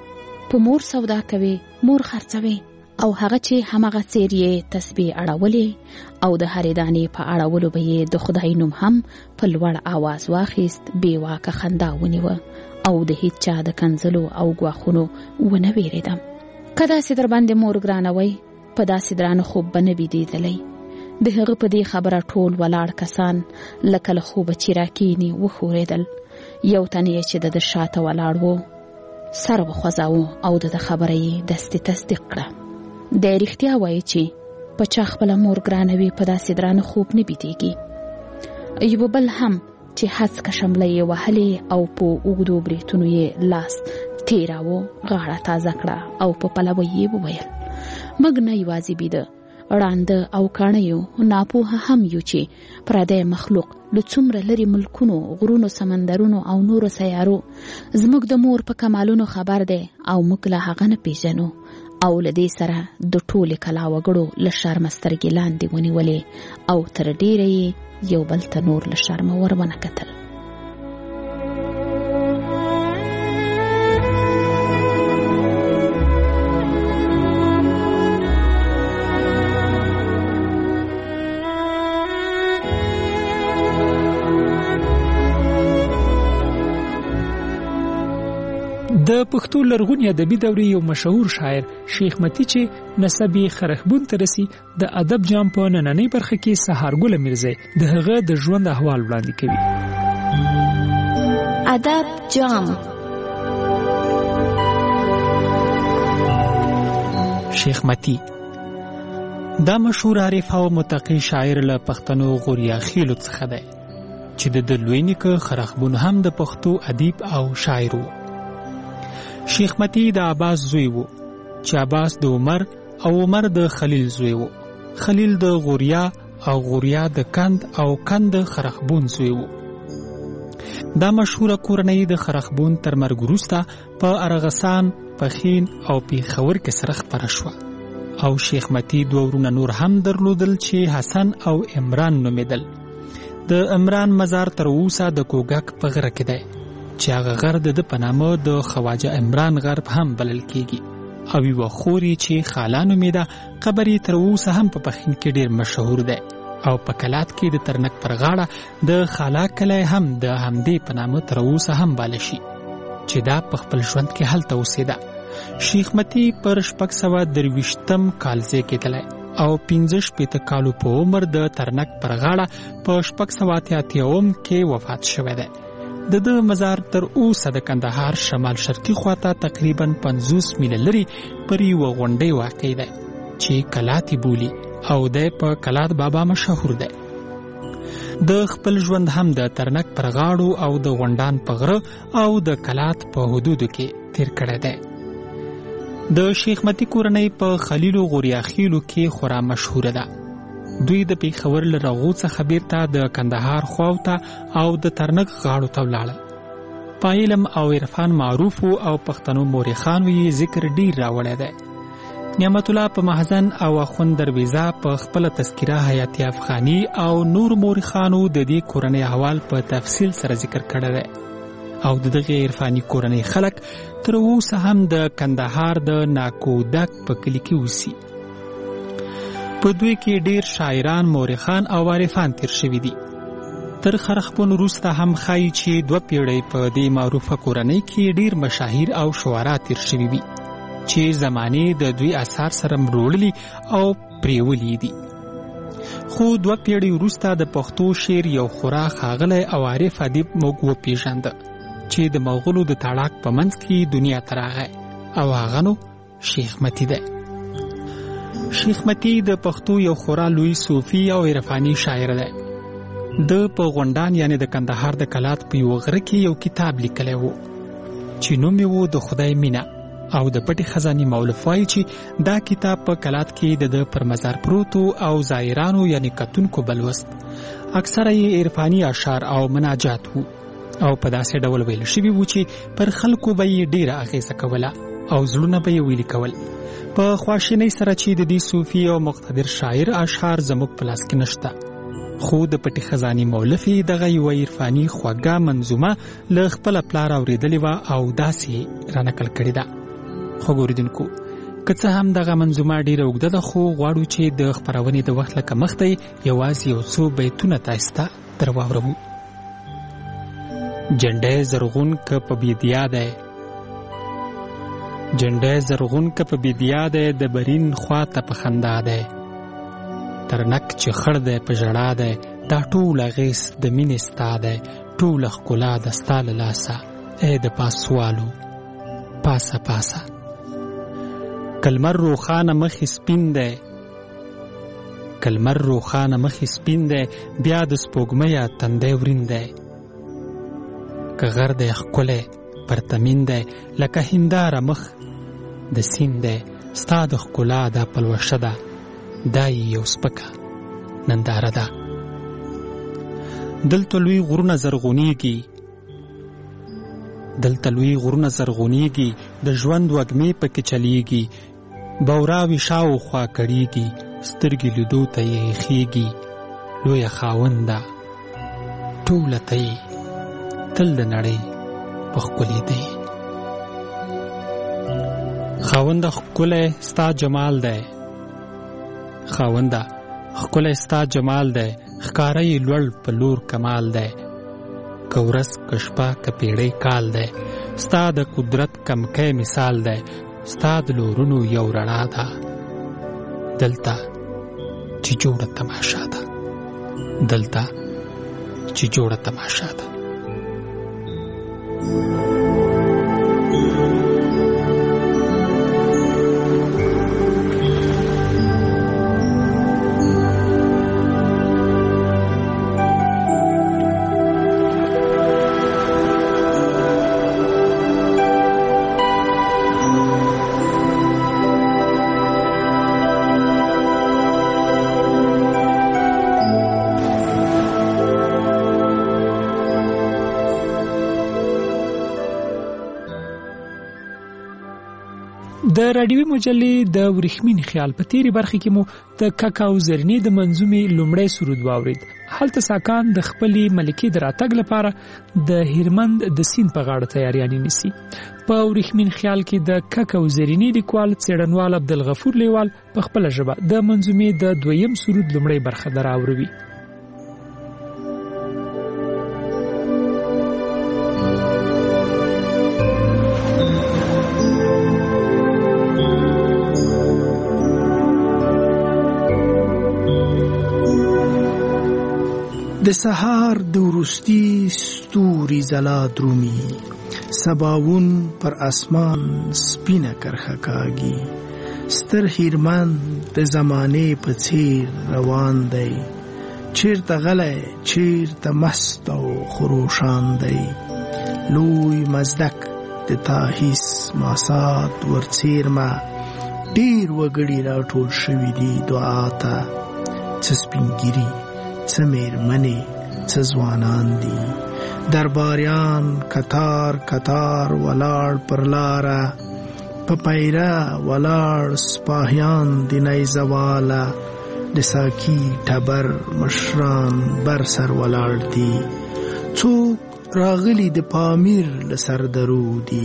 په مور سودا کوي، مور خرڅوي، او هغه چې همغه څیر یې تسبیح اړولې او د هرې دانې په اړولو به یې د خدای نوم هم په لوړ آواز واخیست. بې واکه خندا ونیوه او د هیڅ چا د کنځلو او ګواښونو ونه ویرېدم. که داسې در باندې مور ګرانه وی، په داسې درانه خوب به نه بیدېدلی. د هغه په دې خبره ټول ولاړ کسان لکه له خوبه چې راکېني وښورېدل. یو تن یې چې د ده شاته ولاړ و سر وخوځاوه او د ده خبره یې دستې تصدیق کړه. دی رښتیا وایي چې په چا خپله مور ګرانه وي په داسې درانه خوب نه بیدېږي. یو بل هم چې هسکه شمله یې وهلې او په اوږدو برېتونو یې لاس تېراوه غاړه تازه کړه او په پلوه یې وویل: موږ نه یوازې بیده، ړانده او کاڼه یو، ناپوهه هم یو چې پردی مخلوق له څومره لرې ملکونو، غرونو، سمندرونو او نورو سیارو زموږ د مور په کمالونو خبر دی او موږ له هغه نه پیژنو. او له دې سره د ټولې کلا وګړو له شرمه سترګې لاندې ونیولې او تر ډېره یې یو بل ته نور له شرمه ور ونه کتل. د پښتو لرغونی ادبي دورې یو مشهور شاعر شیخ متی چې نسب یې خرخبون ته رسي، د ادب جام په نننۍ برخه کې سهارګل میرزی د هغه د ژوند احوال وړاندې کوي. ادب جام. شیخ متی دا مشهور عارف او متقی شاعر له پښتنو غوریا خیلو څخه دی چې د لوی نیکه خرخبون هم د پښتو ادیب او شاعر و. شیخ متی د عباس زوی و چې عباس د عمر او عمر د خلیل زوی و. خلیل د غوریا او غوریا د کند او کند خرخبون زوی و. دا مشهوره کورنۍ د خرخبون تر مرګ وروسته په ارغسان، پښین او پیښور کې سره خپره شوه او شیخ متی دوه ورونه نور هم درلودل چې حسن او عمران نومېدل. د عمران مزار تر اوسه د کوګک په غره کې دی چې هغه غر د ده په نامه د خواجه عمران غر هم بلل کېږي او یو خوري چې خالانو میده قبر یې تر اوسه هم په پښین کې ډیر مشهور دی او په کلات کې د ترنک پر غاړه د خالا کلی هم د همدې په نامه تر اوسه هم باله شي چې دا په خپل ژوند کې هلته اوسېده. شیخ متی پر شپږ سوه درویشتم کال زیږېدلی او پنځه شپېته کالو په عمر د ترنک پر غاړه په شپږ سوه اتیا اتیاوم کې وفات شوی دی. د ده مزار تر اوسه د کندهار شمال شرقي خواته تقریبا پنځوس میله لري پر یوه غونډۍ واقع دی چې کلات یې بولي او دی په کلات بابا مشهور دی. د خپل ژوند هم د ترنک پر غاړو او د غونډان په غره او د کلات په حدودو کې تیر کړی دی. د شیخ متی کورنۍ په خلیلو غوریاخیلو کې خورا مشهوره ده. دوی د پیښور له رغو څخه بیرته د کندهار خواوته او د ترنک غاړو ته ولاړل. په علم او عرفان معروف او پښتنو مورخانو یې ذکر ډیر راوړی دی. نعمت الله په محزن او اخوند درویزه په خپل تذکره حیات افغانی او نور مورخانو د دې کورنۍ احوال په تفصیل سره ذکر کړی دی او د دغه عرفاني کورنۍ خلک تر اوسه هم د کندهار د ناکودک په کلي کې اوسي. په دوی کې ډیر شاعران، مورخان او عارفان تیر شوي دي. تر خرخپون وروسته هم ښایي چې دوه پیړۍ په دې معروفه کورنۍ کې ډیر مشاهیر او شعرا تیر شوي وي چې زمانې د دوی اثار سره مروړلي او پریولي دي. خو دوه پیړۍ وروسته د پښتو شعر یو خورا ښاغلی او عارف ادیب موږ وپېژانده چې د مغولو د تاړاک په منځ کې دنیا ته راغی او هغه نو شیخ متی دی. شیخ متی د پښتو یو خورا لوی صوفي او عرفاني شاعر دی. د په غونډان یعنی د کندهار د کلات په یو غره کې یو کتاب لیکلی و چې نوم یې و د خدای مینه او د پټې خزانې مولف وایي چې دا کتاب په کلات کې د ده پر مزار پروتو او زایرانو یعنی کتونکو بلوست. اکثره یې عرفاني اشعار او مناجات وو او په داسې ډول ویل شوي وو چې پر خلکو به یې ډیره اغیزه کوله او زړونه به یې ویلي کول. په خواشینۍ سره چې د دې صوفي او مقتدر شاعر اشعار زموږ په لاس کې نشته، خو د پټې خزانې مولف یې دغه یوه عرفاني خوږه منظومه له خپله پلار اورېدلې وه او داسې رانقل کړې ده. خو ګوریدونکو که څه هم دغه منظومه ډیره اوږده ده، خو غواړو چې د خپرونې د وخت له کمښته یوازې یو څو بیتونه تاسو ته در واورو. جنډی زرغون که په بیدیا دی، جنډی زرغون که په بیدیا دی، د برین خواته په خندا دی. ترنک چې خړ دی په ژړا دی، دا ټول اغیس د مینې ستا دی. ټوله ښکلا د ستا له لاسه ای د پاسوالو پاسه پاسه. کلمر روخانه مخې سپین دی، کلمر روخانه مخې سپین دی، بیا د سپوږمۍ تندی ورین دی. که غر دی ښکلی پرتمین دی، لکه هنداره مخ د سین دی. ستا د ښکلا دا پلوشه ده، دا یو سپکه ننداره ده. دلته لوی غرونه زرغونیږي، دلته لوی غرونه زرغونیږي، د ژوند وږمې پکې چلیږي. بوراوي شاوخوا کړیږي، سترګې لیدو ته یې ایښیږي. لویه خاونده ټوله ته یې تل د نړۍ په ښکلي دی. خاونده ښکلی ستا جمال دی، خاونده ښکلی ستا جمال دی. ښکاره یې لوړ په لور کمال دی. که ورځ که شپه که پیړۍ کال دی، ستا د قدرت کمکی مثال دی. ستا د لورونو یو رڼا ده، دلته چې جوړه تماشا ده، دلته چې جوړه تماشا ده. د رادیوي مجلې د ورېښمین خیال په تیری برخه کې مو د کاکاو زرینې د منظومې لومړی سرود واورید. هلته ساکان د خپلې ملکې د راتګ لپاره د هیرمند د سیند په غاړه تیاریانې نیسي. په ورېښمین خیال کې د کاکاو زرینې لیکوال څېړنوال عبدالغفور لیوال په خپله ژبه د منظومې د دویم سرود لومړی برخه دراوروي. د سهار د وروستي ستوري ځلا درومي، سباوون پر اسمان سپینه کرښه کاږي. ستر هیرمن د زمانې په څیر روان دی، چیرته غلی چیرته مست او خروشان دی. لوی مزدک د تاهیس ماسات ورڅیرمه، ډیر وګړي راټول شوي دي دعا ته. څه سپینګیري څه میرمنې څه ځوانان دي، درباریان کتار کتار ولاړ پر لاره، په پیره ولاړ سپاهیان د نیزه واله. د ساقي ټبر مشران بر سر ولاړ دي، څوک راغلي د پامیر له سر درودي.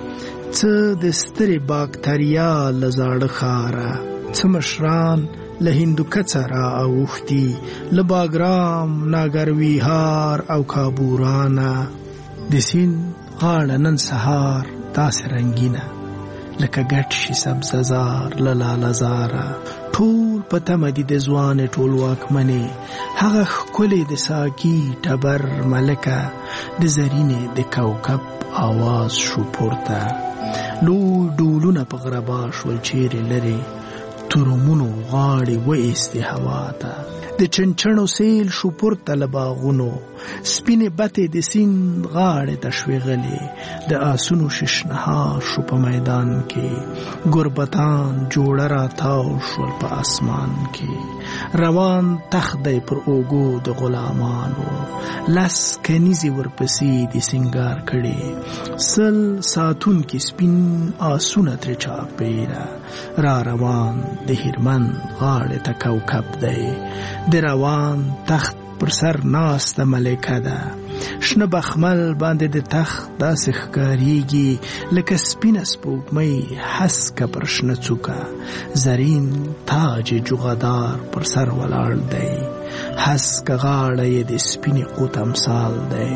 څه د سترې باکتریا له زاړه ښاره، څه مشران له هندوکڅه را اوښتي، له باګرام ناګرویهار او کابورانه. د سیند غاړه نن سهار داسې رنګینه، لکه ګډ شي سبززار له لالهزاره. ټول په تمه دي د ځوانې ټولواکمنې، هغه ښکلې د ساقي ټبر ملکه. د زرینې د کوکب آواز شو پورته، لوی ډولونه په غربا شول چیرې لرې. تورمونو غاړې وایستې هوا ته، د چنچڼو سیل شو پورته له باغونو. سپینې بتې د سیند غاړې ته شوې غلې، د آسونو ششنهار شو په میدان کې. ګربتان جوړه راتاو شول په اسمان کې، روان تخت دی پر اوږو د غلامانو. لس کنیزې ورپسې د سینګار کړي، سل ساتونکي سپین آسونه ترې چاپېره. را روان د هیرمن غاړې ته کوکب دی، د روان تخت پر سر ناسته ملکه ده. شنه بخمل باندې د تخت داسې ښکاریږي، لکه سپینه سپوږمۍ هسکه پر شنه څوکه. زرین تاج جوغدار پر سر ولاړ دی، هسکه غاړه یې د سپینې قوت امثال دی.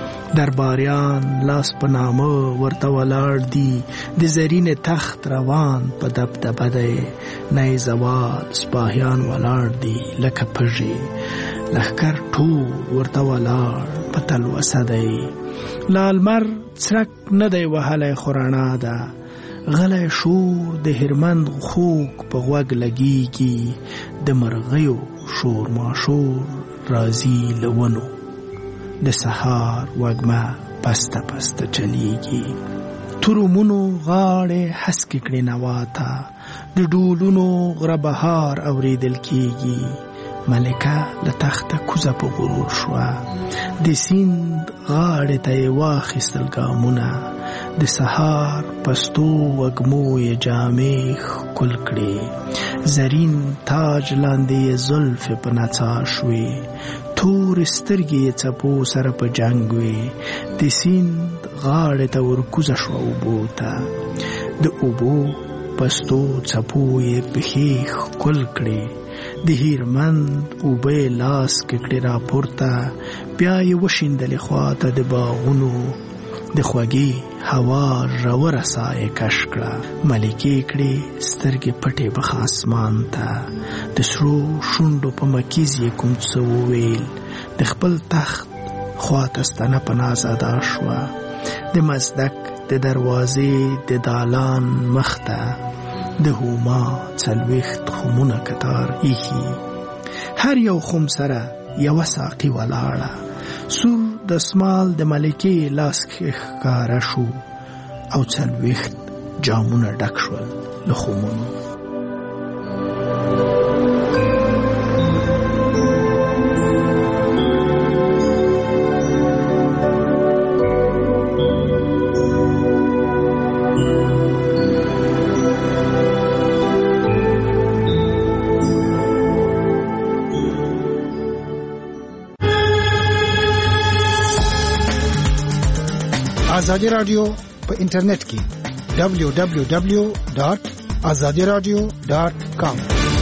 درباریان لاس په نامه ورته ولاړ دي، د زرین تخت روان په دبدبه دی. نیزوال سپاهیان ولاړ دي لکه پژې، لښکر ټول ورته ولاړ په تلوسه دی. لالمر څرک نه دی وهلی خو رڼا ده، غلی شور د هیرمند خوږ په غوږ لګیږي. د مرغیو شور ماشور راځي له ونو، د سهار وږمه پسته پسته چلیږي. تورمونو غاړې هسکې کړې نوا ته، د ډولونو غربهار اورېدل کیږي. ملکه له تخته کوزه په غرور شوه، د سیند غاړې ته یې واخیستل ګامونه. د سهار پستو وږمو یې جامې ښکل کړې، زرین تاج لاندې یې زلفې په نڅا شوې. تورې سترګې یې څپو سره په جنګ وې، د سیند غاړې ته ورکوزه شوه اوبو ته. د اوبو پستو څپو یې پښې ښکل کړې، د هیرمند اوبه لاس کې کړې راپورته. بیا یې وشیندلې خواته د باغونو، د خوږې هوا ژوره ساه یې کش کړه. ملکې کړې سترګې پټې بخ اسمان ته، د سرو شونډو په مکیز یې کوم څه وویل. د خپل تخت خواته ستنه په ناز ادا شوه، د مزدک د دروازې د دالان مخته. د هوما څلوېښت خمونه کتار ایښي، هر یو خم سره یوه ساقي ولاړه. سور دسمال د ملکې لاس کې ښکاره شو، او څلوېښت جامونه ډک شول له خمونو. ازادي رادیو په انټرنیټ کې دبلیو دبلیو دبلیو ډاٹ ازادي رادیو ډاٹ کام